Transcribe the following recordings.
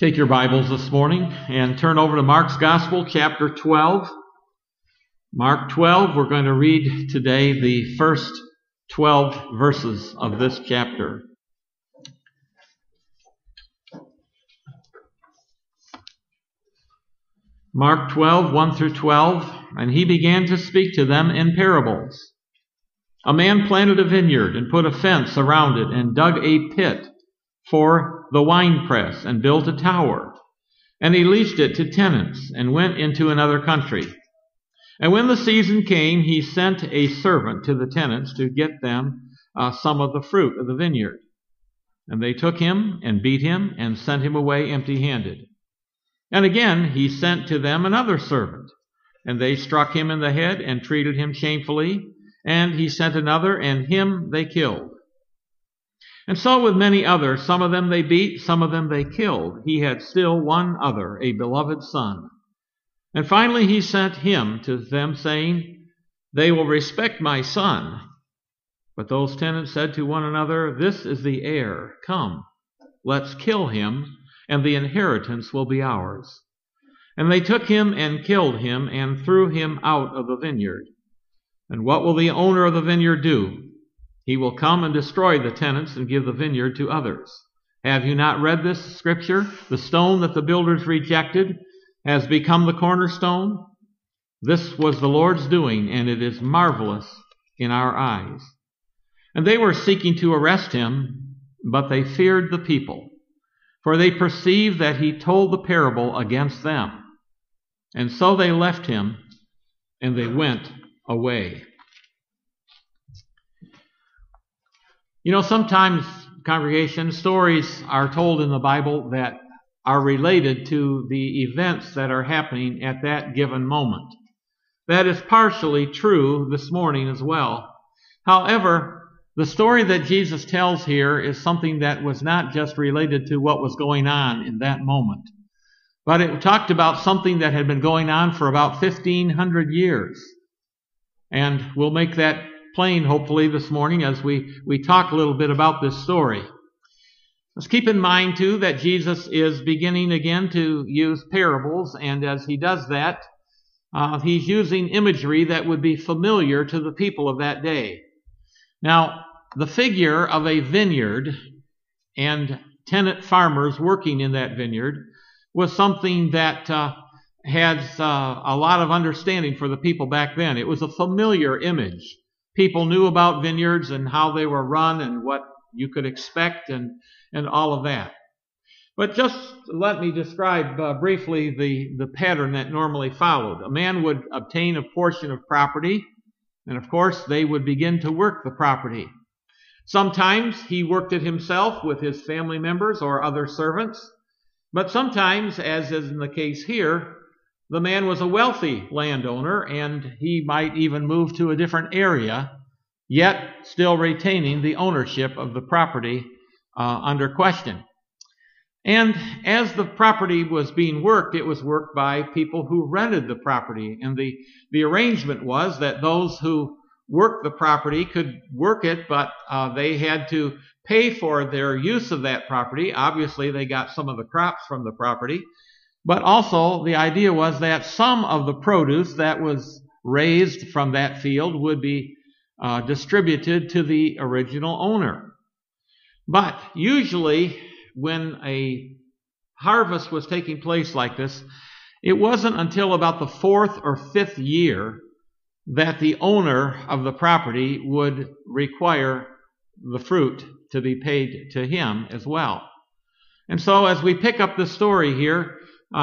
Take your Bibles this morning and turn over to Mark's Gospel, chapter 12. Mark 12, we're going to read today the first 12 verses of this chapter. Mark 12, 1 through 12, and he began to speak to them in parables. A man planted a vineyard and put a fence around it and dug a pit for the winepress and built a tower. And he leased it to tenants and went into another country. And when the season came, he sent a servant to the tenants to get them some of the fruit of the vineyard. And they took him and beat him and sent him away empty-handed. And again he sent to them another servant. And they struck him in the head and treated him shamefully. And he sent another, and him they killed. And so with many others, some of them they beat, some of them they killed. He had still one other, a beloved son. And finally he sent him to them, saying, "They will respect my son." But those tenants said to one another, "This is the heir. Come, let's kill him, and the inheritance will be ours." And they took him and killed him and threw him out of the vineyard. And what will the owner of the vineyard do? He will come and destroy the tenants and give the vineyard to others. Have you not read this scripture? The stone that the builders rejected has become the cornerstone. This was the Lord's doing, and it is marvelous in our eyes. And they were seeking to arrest him, but they feared the people, for they perceived that he told the parable against them. And so they left him, and they went away. You know, sometimes, congregation, stories are told in the Bible that are related to the events that are happening at that given moment. That is partially true this morning as well. However, the story that Jesus tells here is something that was not just related to what was going on in that moment, but it talked about something that had been going on for about 1,500 years. And we'll make that plain, hopefully, this morning as we talk a little bit about this story. Let's keep in mind, too, that Jesus is beginning again to use parables, and as he does that, he's using imagery that would be familiar to the people of that day. Now, the figure of a vineyard and tenant farmers working in that vineyard was something that has a lot of understanding for the people back then. It was a familiar image. People knew about vineyards and how they were run and what you could expect and all of that. But just let me describe briefly the pattern that normally followed. A man would obtain a portion of property, and of course they would begin to work the property. Sometimes he worked it himself with his family members or other servants, but sometimes, as is in the case here, the man was a wealthy landowner, and he might even move to a different area, yet still retaining the ownership of the property under question. And as the property was being worked, it was worked by people who rented the property. And the arrangement was that those who worked the property could work it, but they had to pay for their use of that property. Obviously, they got some of the crops from the property. But also, the idea was that some of the produce that was raised from that field would be distributed to the original owner. But usually, when a harvest was taking place like this, it wasn't until about the 4th or 5th year that the owner of the property would require the fruit to be paid to him as well. And so, as we pick up the story here,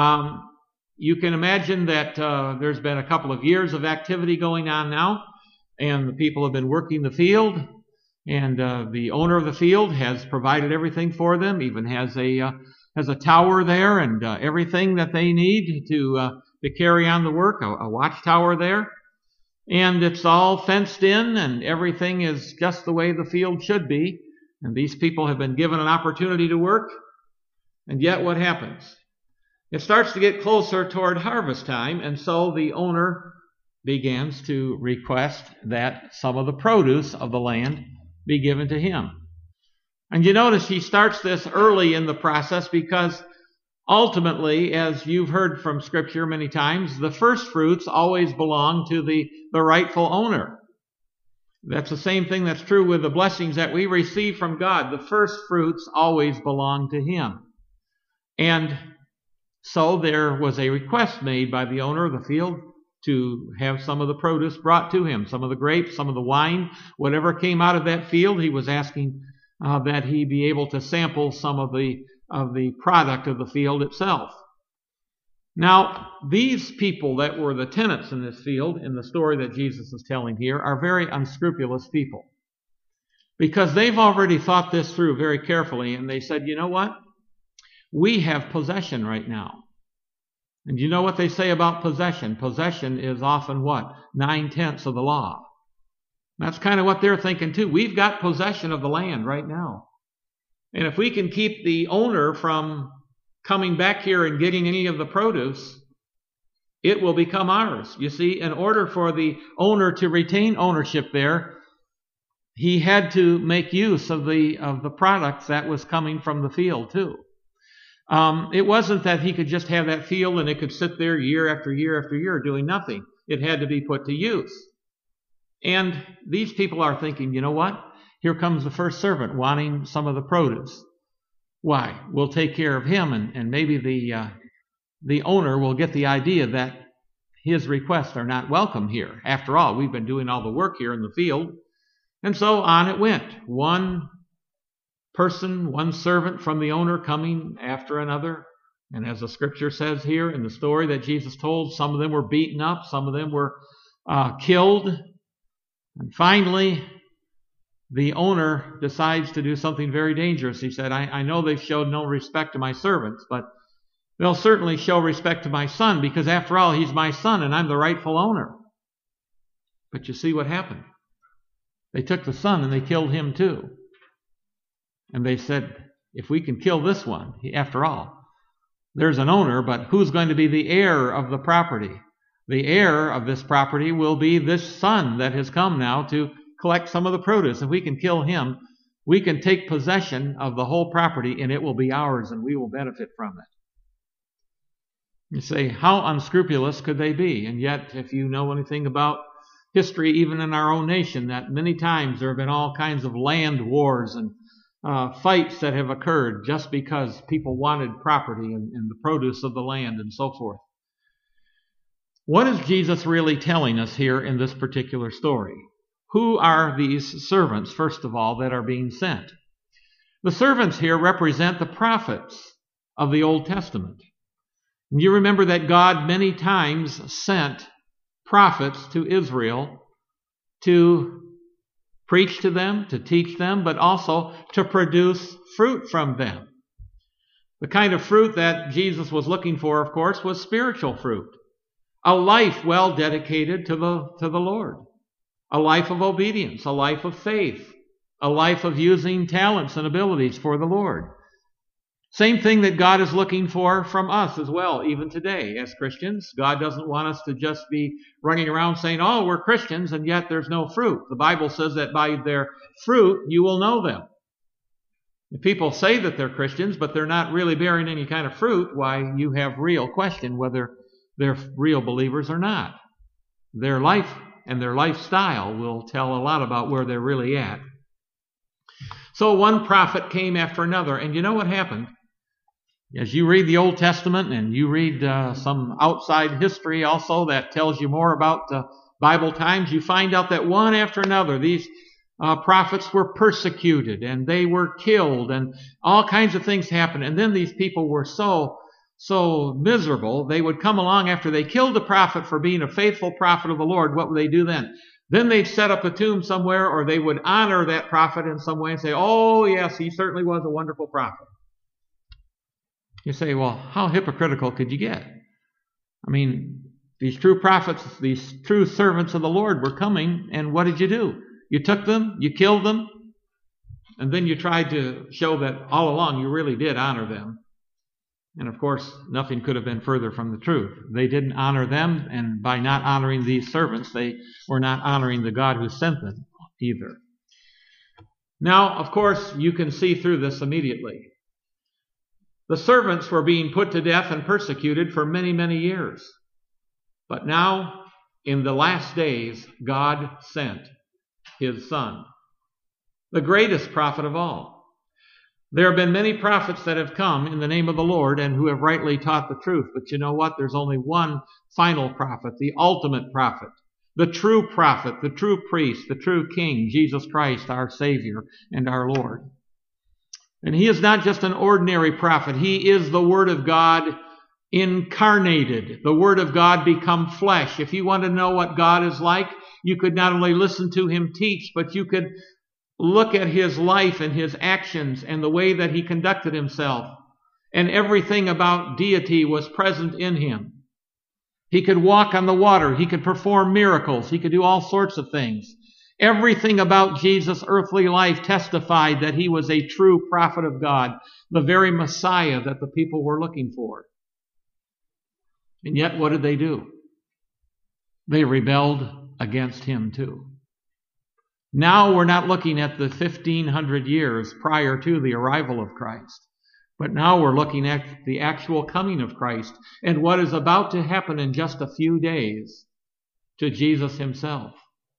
you can imagine that there's been a couple of years of activity going on now, and the people have been working the field, and the owner of the field has provided everything for them, even has a tower there and everything that they need to carry on the work, a watchtower there, and it's all fenced in, and everything is just the way the field should be, and these people have been given an opportunity to work, and yet what happens? It starts to get closer toward harvest time, and so the owner begins to request that some of the produce of the land be given to him. And you notice he starts this early in the process because Ultimately, as you've heard from Scripture many times, the first fruits always belong to the rightful owner. That's the same thing that's true with the blessings that we receive from God. The first fruits always belong to Him. And so there was a request made by the owner of the field to have some of the produce brought to him, some of the grapes, some of the wine, whatever came out of that field. He was asking that he be able to sample some of the product of the field itself. Now, these people that were the tenants in this field, in the story that Jesus is telling here, are very unscrupulous people, because they've already thought this through very carefully, and they said, you know what? We have possession right now. And you know what they say about possession? Possession is often what? 9/10 of the law. That's kind of what they're thinking too. We've got possession of the land right now. And if we can keep the owner from coming back here and getting any of the produce, it will become ours. You see, in order for the owner to retain ownership there, he had to make use of the products that was coming from the field too. It wasn't that he could just have that field and it could sit there year after year after year doing nothing. It had to be put to use. And these people are thinking, you know what? Here comes the first servant wanting some of the produce. Why? We'll take care of him, and maybe the owner will get the idea that his requests are not welcome here. After all, we've been doing all the work here in the field. And so on it went. One person, one servant from the owner coming after another. And as the Scripture says here in the story that Jesus told, some of them were beaten up, some of them were killed. And finally, the owner decides to do something very dangerous. He said, I know they've showed no respect to my servants, but they'll certainly show respect to my son, because after all, he's my son and I'm the rightful owner. But you see what happened? They took the son and they killed him too. And they said, if we can kill this one, after all, there's an owner, but who's going to be the heir of the property? The heir of this property will be this son that has come now to collect some of the produce. If we can kill him, we can take possession of the whole property and it will be ours and we will benefit from it. You say, how unscrupulous could they be? And yet, if you know anything about history, even in our own nation, that many times there have been all kinds of land wars and fights that have occurred just because people wanted property and the produce of the land and so forth. What is Jesus really telling us here in this particular story? Who are these servants, first of all, that are being sent? The servants here represent the prophets of the Old Testament. And you remember that God many times sent prophets to Israel to preach to them, to teach them, but also to produce fruit from them. The kind of fruit that Jesus was looking for, of course, was spiritual fruit. A life well dedicated to the Lord. A life of obedience, a life of faith, a life of using talents and abilities for the Lord. Same thing that God is looking for from us as well, even today as Christians. God doesn't want us to just be running around saying, oh, we're Christians, and yet there's no fruit. The Bible says that by their fruit you will know them. If people say that they're Christians, but they're not really bearing any kind of fruit, why, you have real question whether they're real believers or not. Their life and their lifestyle will tell a lot about where they're really at. So one prophet came after another, and you know what happened? As you read the Old Testament and you read some outside history also that tells you more about Bible times, you find out that one after another, these prophets were persecuted and they were killed and all kinds of things happened. And then these people were so miserable, they would come along after they killed the prophet for being a faithful prophet of the Lord. What would they do then? Then they'd set up a tomb somewhere, or they would honor that prophet in some way and say, oh yes, he certainly was a wonderful prophet. You say, well, how hypocritical could you get? I mean, these true prophets, these true servants of the Lord were coming, and what did you do? You took them, you killed them, and then you tried to show that all along you really did honor them. And of course, nothing could have been further from the truth. They didn't honor them, and by not honoring these servants, they were not honoring the God who sent them either. Now, of course, you can see through this immediately. The servants were being put to death and persecuted for many, many years. But now, in the last days, God sent His Son, the greatest prophet of all. There have been many prophets that have come in the name of the Lord and who have rightly taught the truth. But you know what? There's only one final prophet, the ultimate prophet, the true prophet, the true priest, the true king, Jesus Christ, our Savior and our Lord. And He is not just an ordinary prophet. He is the Word of God incarnated, the Word of God become flesh. If you want to know what God is like, you could not only listen to Him teach, but you could look at His life and His actions and the way that He conducted Himself. And everything about deity was present in Him. He could walk on the water. He could perform miracles. He could do all sorts of things. Everything about Jesus' earthly life testified that He was a true prophet of God, the very Messiah that the people were looking for. And yet, what did they do? They rebelled against Him too. Now we're not looking at the 1500 years prior to the arrival of Christ, but now we're looking at the actual coming of Christ and what is about to happen in just a few days to Jesus Himself.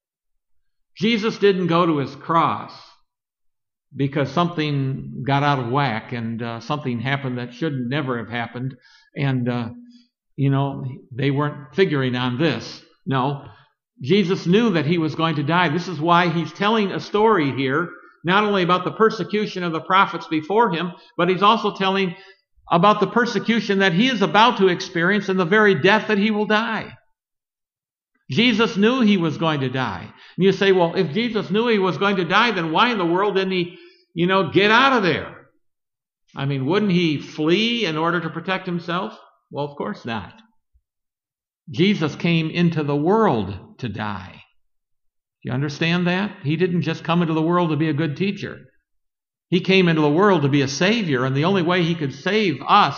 Jesus didn't go to His cross because something got out of whack and something happened that should never have happened, and they weren't figuring on this. No. Jesus knew that He was going to die. This is why He's telling a story here, not only about the persecution of the prophets before Him, but He's also telling about the persecution that He is about to experience and the very death that He will die. Jesus knew He was going to die. And you say, well, if Jesus knew He was going to die, then why in the world didn't He, get out of there? I mean, wouldn't He flee in order to protect Himself? Well, of course not. Jesus came into the world to die. Do you understand that? He didn't just come into the world to be a good teacher. He came into the world to be a Savior, and the only way He could save us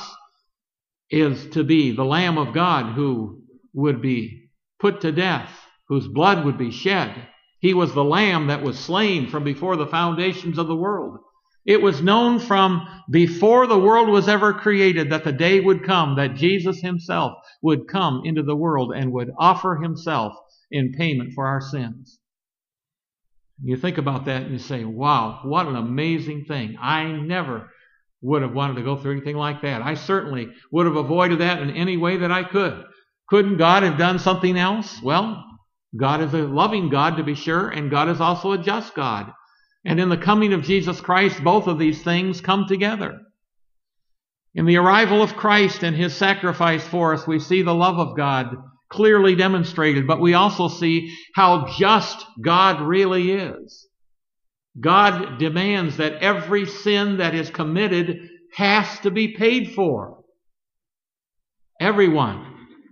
is to be the Lamb of God who would be put to death, whose blood would be shed. He was the Lamb that was slain from before the foundations of the world. It was known from before the world was ever created that the day would come that Jesus Himself would come into the world and would offer Himself in payment for our sins. You think about that and you say, wow, what an amazing thing. I never would have wanted to go through anything like that. I certainly would have avoided that in any way that I could. Couldn't God have done something else? Well, God is a loving God, to be sure, and God is also a just God. And in the coming of Jesus Christ, both of these things come together. In the arrival of Christ and His sacrifice for us, we see the love of God clearly demonstrated, but we also see how just God really is. God demands that every sin that is committed has to be paid for. Everyone.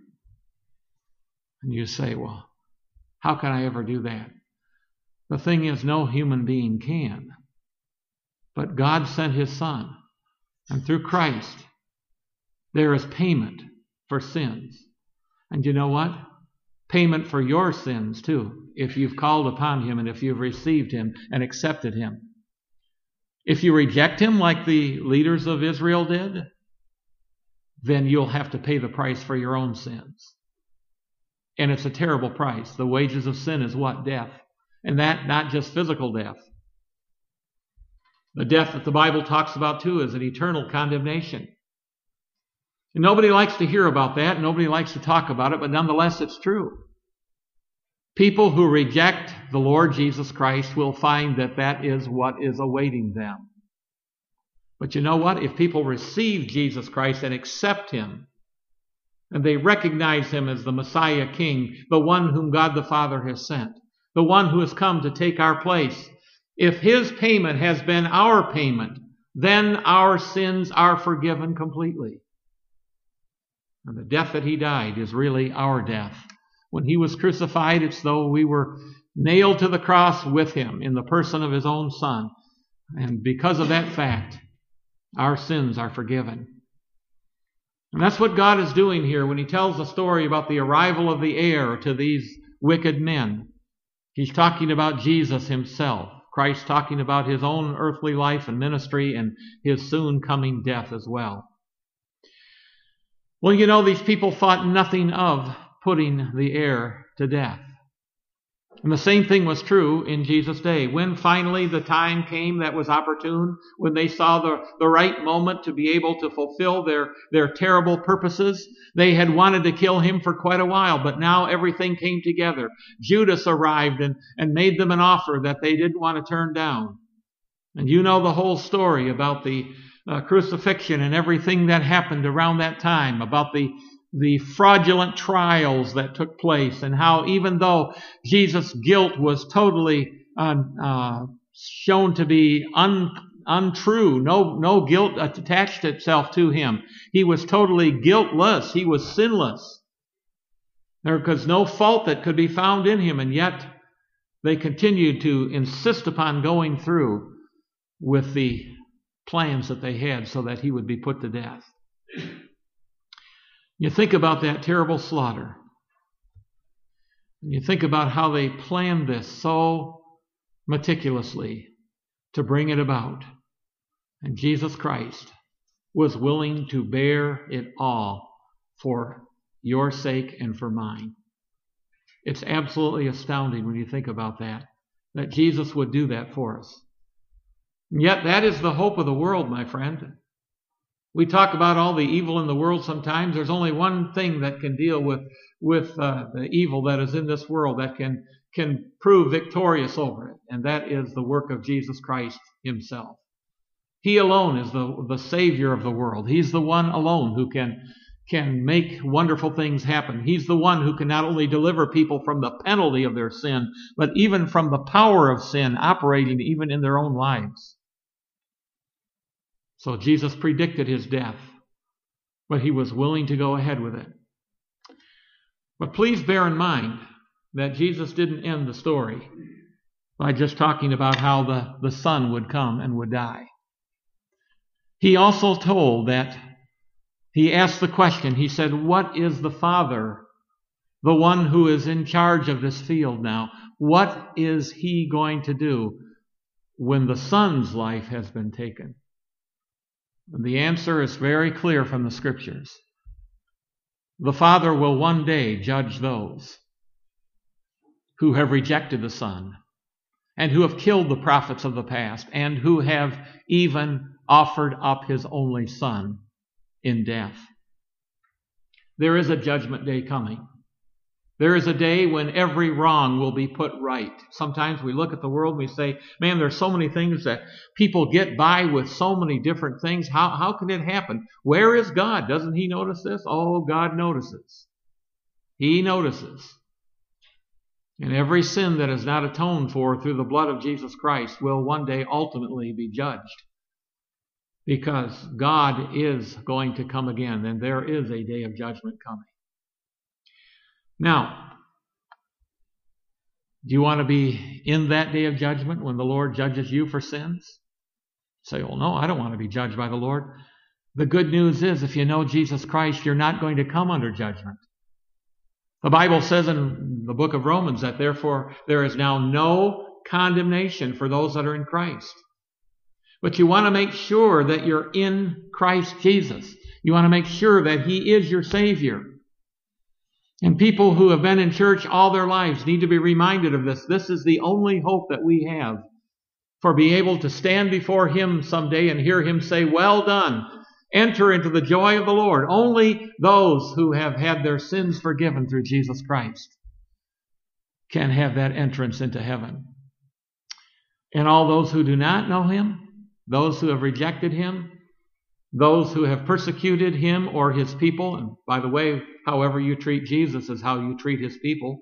And you say, well, how can I ever do that? The thing is, no human being can. But God sent His Son. And through Christ, there is payment for sins. And you know what? Payment for your sins, too, if you've called upon Him and if you've received Him and accepted Him. If you reject Him like the leaders of Israel did, then you'll have to pay the price for your own sins. And it's a terrible price. The wages of sin is what? Death. And that not just physical death. The death that the Bible talks about too is an eternal condemnation. And nobody likes to hear about that. Nobody likes to talk about it, but nonetheless it's true. People who reject the Lord Jesus Christ will find that that is what is awaiting them. But you know what? If people receive Jesus Christ and accept Him, and they recognize Him as the Messiah King, the one whom God the Father has sent, the one who has come to take our place. If His payment has been our payment, then our sins are forgiven completely. And the death that He died is really our death. When He was crucified, it's though we were nailed to the cross with Him in the person of His own Son. And because of that fact, our sins are forgiven. And that's what God is doing here when He tells the story about the arrival of the heir to these wicked men. He's talking about Jesus Himself. Christ talking about His own earthly life and ministry and His soon coming death as well. Well, you know, these people thought nothing of putting the heir to death. And the same thing was true in Jesus' day. When finally the time came that was opportune, when they saw the right moment to be able to fulfill their terrible purposes, they had wanted to kill him for quite a while, but now everything came together. Judas arrived and made them an offer that they didn't want to turn down. And you know the whole story about the crucifixion and everything that happened around that time, about the fraudulent trials that took place, and how even though Jesus' guilt was totally shown to be untrue, no guilt attached itself to him. He was totally guiltless. He was sinless. There was no fault that could be found in him, and yet they continued to insist upon going through with the plans that they had so that he would be put to death. You think about that terrible slaughter. You think about how they planned this so meticulously to bring it about. And Jesus Christ was willing to bear it all for your sake and for mine. It's absolutely astounding when you think about that Jesus would do that for us. And yet that is the hope of the world, my friend. We talk about all the evil in the world sometimes. There's only one thing that can deal with the evil that is in this world, that can prove victorious over it, and that is the work of Jesus Christ himself. He alone is the Savior of the world. He's the one alone who can make wonderful things happen. He's the one who can not only deliver people from the penalty of their sin, but even from the power of sin operating even in their own lives. So Jesus predicted his death, but he was willing to go ahead with it. But please bear in mind that Jesus didn't end the story by just talking about how the Son would come and would die. He also told that he asked the question, he said, what is the Father, the one who is in charge of this field now? What is he going to do when the Son's life has been taken? And the answer is very clear from the Scriptures. The Father will one day judge those who have rejected the Son and who have killed the prophets of the past and who have even offered up his only Son in death. There is a judgment day coming. There is a day when every wrong will be put right. Sometimes we look at the world and we say, man, there's so many things that people get by with, so many different things. How can it happen? Where is God? Doesn't he notice this? Oh, God notices. He notices. And every sin that is not atoned for through the blood of Jesus Christ will one day ultimately be judged. Because God is going to come again, and there is a day of judgment coming. Now, do you want to be in that day of judgment when the Lord judges you for sins? Say, oh no, I don't want to be judged by the Lord. The good news is, if you know Jesus Christ, you're not going to come under judgment. The Bible says in the book of Romans that therefore there is now no condemnation for those that are in Christ. But you want to make sure that you're in Christ Jesus. You want to make sure that he is your Savior. And people who have been in church all their lives need to be reminded of this. This is the only hope that we have for being able to stand before him someday and hear him say, well done, enter into the joy of the Lord. Only those who have had their sins forgiven through Jesus Christ can have that entrance into heaven. And all those who do not know him, those who have rejected him, those who have persecuted him or his people, and by the way, however you treat Jesus is how you treat his people.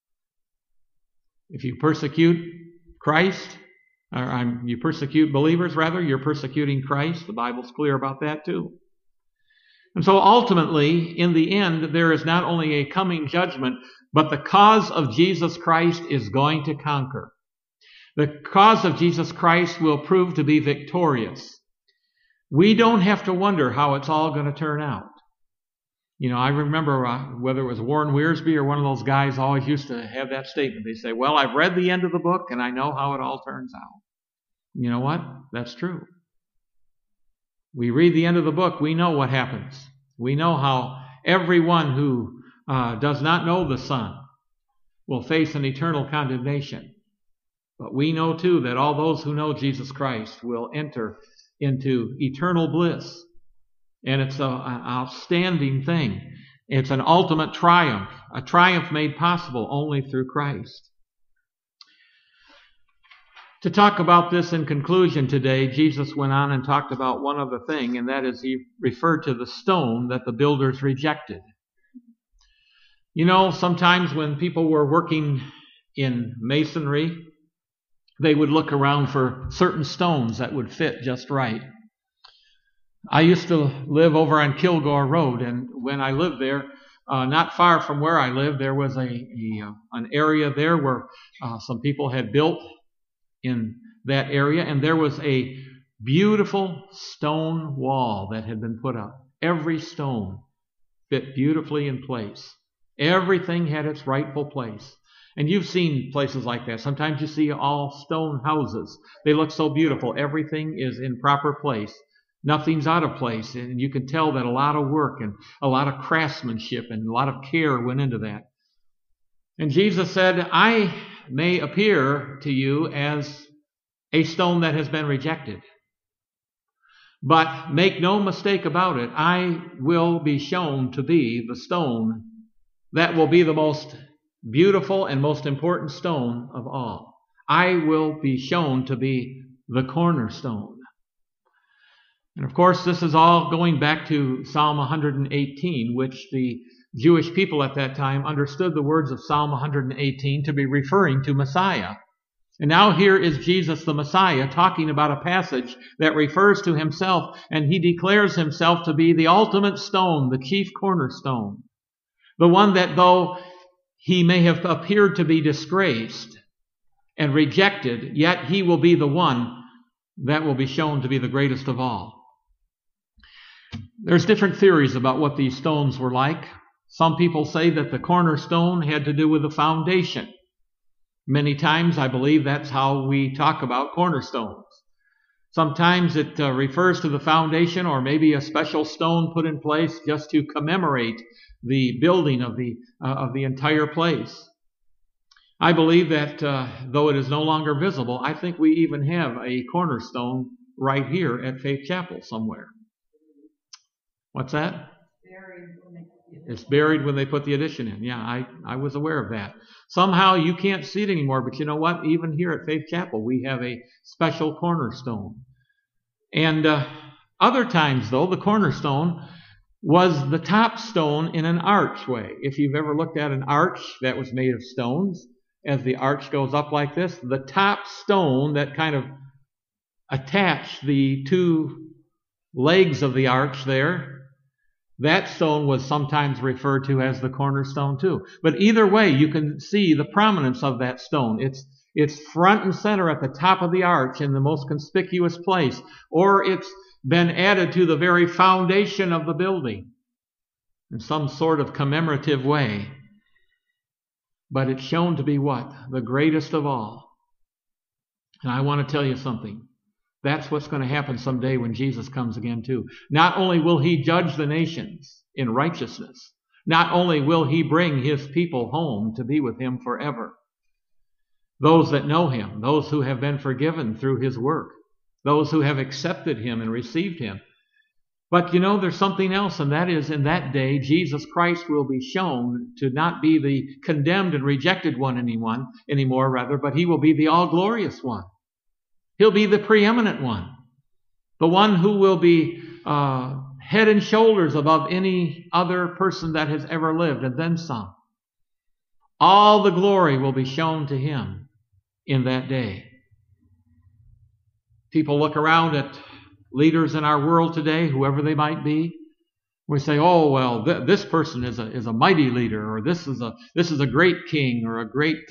If you persecute Christ, or you persecute believers rather, you're persecuting Christ. The Bible's clear about that too. And so ultimately, in the end, there is not only a coming judgment, but the cause of Jesus Christ is going to conquer. The cause of Jesus Christ will prove to be victorious. We don't have to wonder how it's all going to turn out. You know, I remember whether it was Warren Wiersbe or one of those guys always used to have that statement. They say, well, I've read the end of the book and I know how it all turns out. You know what? That's true. We read the end of the book, we know what happens. We know how everyone who does not know the Son will face an eternal condemnation. But we know too that all those who know Jesus Christ will enter into eternal bliss. And it's an outstanding thing. It's an ultimate triumph, a triumph made possible only through Christ. To talk about this in conclusion today, Jesus went on and talked about one other thing, and that is he referred to the stone that the builders rejected. You know, sometimes when people were working in masonry, they would look around for certain stones that would fit just right. I used to live over on Kilgore Road, and when I lived there, not far from where I lived, there was an area there where some people had built in that area, and there was a beautiful stone wall that had been put up. Every stone fit beautifully in place. Everything had its rightful place. And you've seen places like that. Sometimes you see all stone houses. They look so beautiful. Everything is in proper place. Nothing's out of place. And you can tell that a lot of work and a lot of craftsmanship and a lot of care went into that. And Jesus said, I may appear to you as a stone that has been rejected. But make no mistake about it, I will be shown to be the stone that will be the most beautiful and most important stone of all. I will be shown to be the cornerstone. And of course, this is all going back to Psalm 118, which the Jewish people at that time understood the words of Psalm 118 to be referring to Messiah. And now here is Jesus the Messiah talking about a passage that refers to himself, and he declares himself to be the ultimate stone, the chief cornerstone. The one that though he may have appeared to be disgraced and rejected, yet he will be the one that will be shown to be the greatest of all. There's different theories about what these stones were like. Some people say that the cornerstone had to do with the foundation. Many times I believe that's how we talk about cornerstones. Sometimes it refers to the foundation or maybe a special stone put in place just to commemorate the building of the entire place. I believe that though it is no longer visible, I think we even have a cornerstone right here at Faith Chapel somewhere. What's that? It's buried when they put the addition in. Yeah, I was aware of that. Somehow you can't see it anymore, but you know what? Even here at Faith Chapel, we have a special cornerstone. And other times, though, the cornerstone was the top stone in an archway. If you've ever looked at an arch that was made of stones, as the arch goes up like this, the top stone that kind of attached the two legs of the arch there, that stone was sometimes referred to as the cornerstone too. But either way, you can see the prominence of that stone. It's front and center at the top of the arch in the most conspicuous place, or it's been added to the very foundation of the building in some sort of commemorative way. But it's shown to be what? The greatest of all. And I want to tell you something. That's what's going to happen someday when Jesus comes again too. Not only will he judge the nations in righteousness, not only will he bring his people home to be with him forever. Those that know him, those who have been forgiven through his work, those who have accepted him and received him. But you know, there's something else, and that is in that day, Jesus Christ will be shown to not be the condemned and rejected one anymore, but he will be the all-glorious one. He'll be the preeminent one, the one who will be head and shoulders above any other person that has ever lived, and then some. All the glory will be shown to him in that day. People look around at leaders in our world today, whoever they might be. We say, oh, well, this person is a mighty leader, or this is a great king, or a great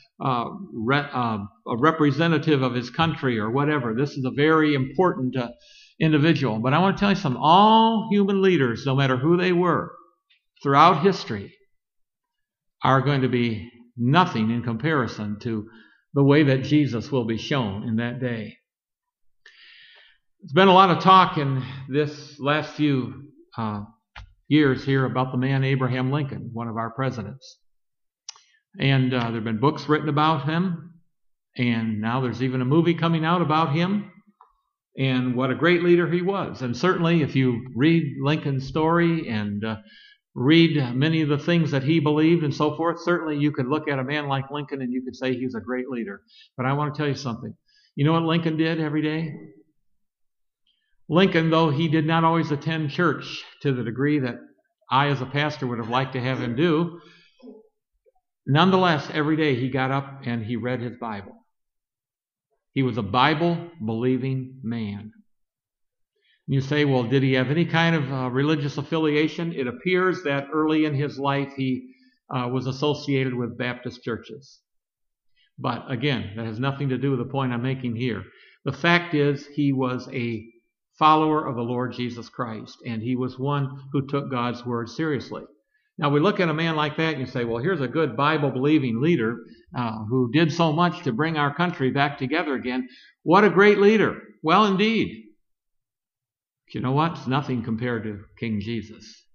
a representative of his country, or whatever. This is a very important individual. But I want to tell you something. All human leaders, no matter who they were, throughout history, are going to be nothing in comparison to the way that Jesus will be shown in that day. There's been a lot of talk in this last few years here about the man Abraham Lincoln, one of our presidents. And there have been books written about him, and now there's even a movie coming out about him, and what a great leader he was. And certainly if you read Lincoln's story and read many of the things that he believed and so forth, certainly you could look at a man like Lincoln and you could say he was a great leader. But I want to tell you something. You know what Lincoln did every day? Lincoln, though he did not always attend church to the degree that I as a pastor would have liked to have him do, nonetheless, every day he got up and he read his Bible. He was a Bible-believing man. You say, well, did he have any kind of religious affiliation? It appears that early in his life he was associated with Baptist churches. But again, that has nothing to do with the point I'm making here. The fact is, he was a follower of the Lord Jesus Christ, and he was one who took God's word seriously. Now, we look at a man like that and you say, well, here's a good Bible-believing leader who did so much to bring our country back together again. What a great leader. Well, indeed. But you know what? It's nothing compared to King Jesus.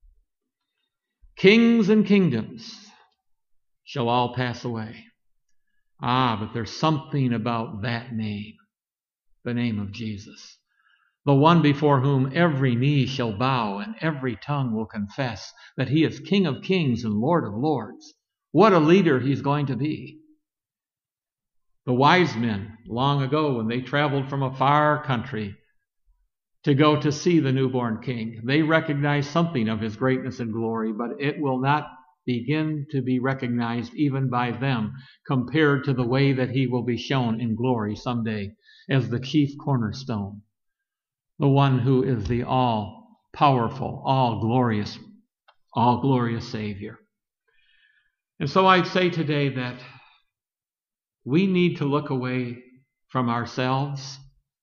Kings and kingdoms shall all pass away. But there's something about that name, the name of Jesus. The one before whom every knee shall bow and every tongue will confess that he is King of kings and Lord of lords. What a leader he's going to be. The wise men long ago, when they traveled from a far country to go to see the newborn king, they recognized something of his greatness and glory, but it will not begin to be recognized even by them compared to the way that he will be shown in glory someday as the chief cornerstone, the one who is the all-powerful, all-glorious Savior. And so I'd say today that we need to look away from ourselves.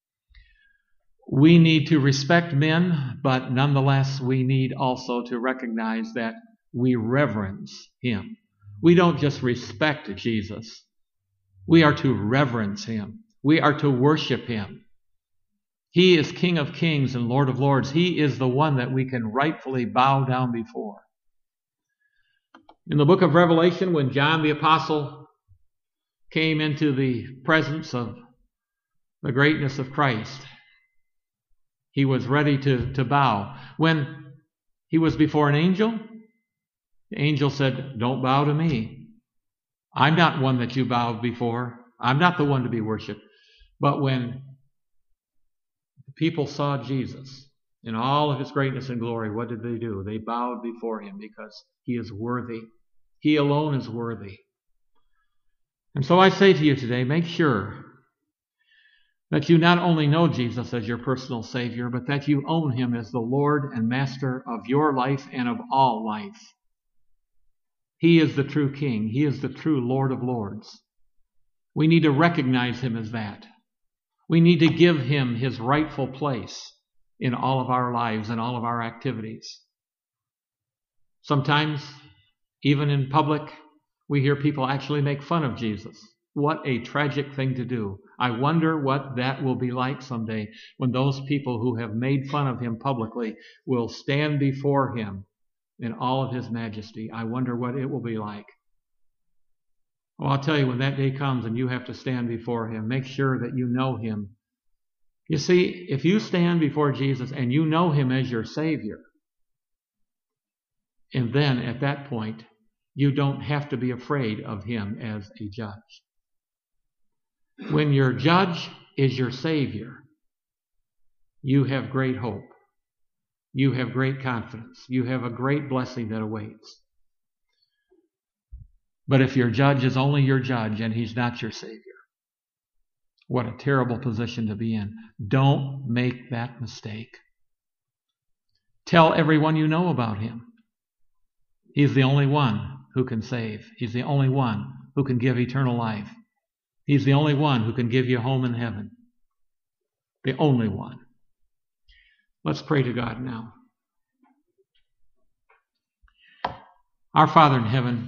We need to respect men, but nonetheless we need also to recognize that we reverence him. We don't just respect Jesus. We are to reverence him. We are to worship him. He is King of kings and Lord of lords. He is the one that we can rightfully bow down before. In the book of Revelation, when John the Apostle came into the presence of the greatness of Christ, he was ready to bow. When he was before an angel, the angel said, "Don't bow to me. I'm not one that you bowed before. I'm not the one to be worshipped." But when the people saw Jesus in all of his greatness and glory, what did they do? They bowed before him because he is worthy. He alone is worthy. And so I say to you today, make sure that you not only know Jesus as your personal Savior, but that you own him as the Lord and Master of your life and of all life. He is the true King. He is the true Lord of lords. We need to recognize him as that. We need to give him his rightful place in all of our lives and all of our activities. Sometimes, even in public, we hear people actually make fun of Jesus. What a tragic thing to do. I wonder what that will be like someday when those people who have made fun of him publicly will stand before him in all of his majesty. I wonder what it will be like. Well, I'll tell you, when that day comes and you have to stand before him, make sure that you know him. You see, if you stand before Jesus and you know him as your Savior, and then at that point, you don't have to be afraid of him as a judge. When your judge is your Savior, you have great hope. You have great confidence. You have a great blessing that awaits. But if your judge is only your judge and he's not your Savior, what a terrible position to be in. Don't make that mistake. Tell everyone you know about him. He's the only one who can save. He's the only one who can give eternal life. He's the only one who can give you a home in heaven. The only one. Let's pray to God now. Our Father in heaven,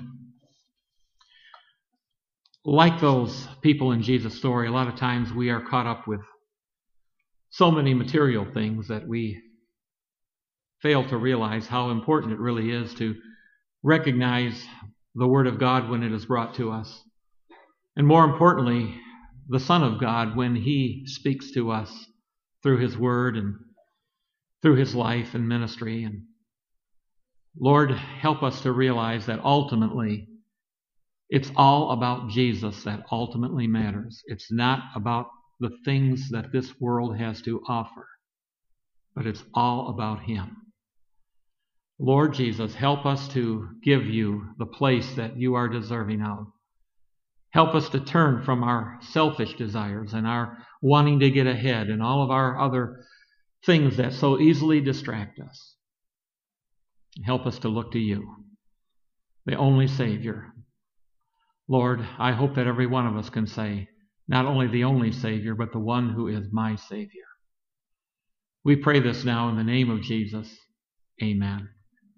like those people in Jesus' story, a lot of times we are caught up with so many material things that we fail to realize how important it really is to recognize the Word of God when it is brought to us. And more importantly, the Son of God when He speaks to us through His Word and through His life and ministry. And Lord, help us to realize that ultimately it's all about Jesus that ultimately matters. It's not about the things that this world has to offer, but it's all about Him. Lord Jesus, help us to give You the place that You are deserving of. Help us to turn from our selfish desires and our wanting to get ahead and all of our other things that so easily distract us. Help us to look to You, the only Savior. Lord, I hope that every one of us can say, not only the only Savior, but the one who is my Savior. We pray this now in the name of Jesus. Amen.